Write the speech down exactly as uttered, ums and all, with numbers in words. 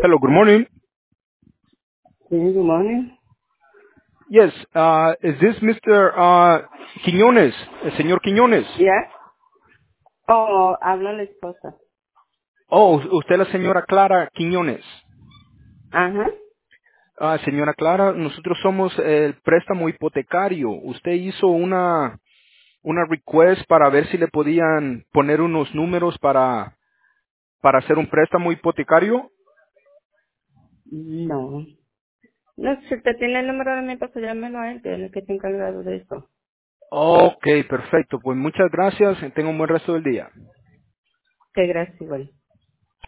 Hello, good morning. Sí, good morning. Yes, uh, is this mister Uh, Quiñones, el señor Quiñones? ¿Ya? Oh, habla la esposa. Oh, usted es la señora Clara Quiñones. Ajá. Ah, señora Clara, nosotros somos el préstamo hipotecario. Usted hizo una, una request para ver si le podían poner unos números para, para hacer un préstamo hipotecario. No. No, si usted tiene el número de mi esposo, llámelo a él, que él es el que está encargado de eso. Ok, perfecto. Pues muchas gracias. Tenga un buen resto del día. Qué gracias, igual.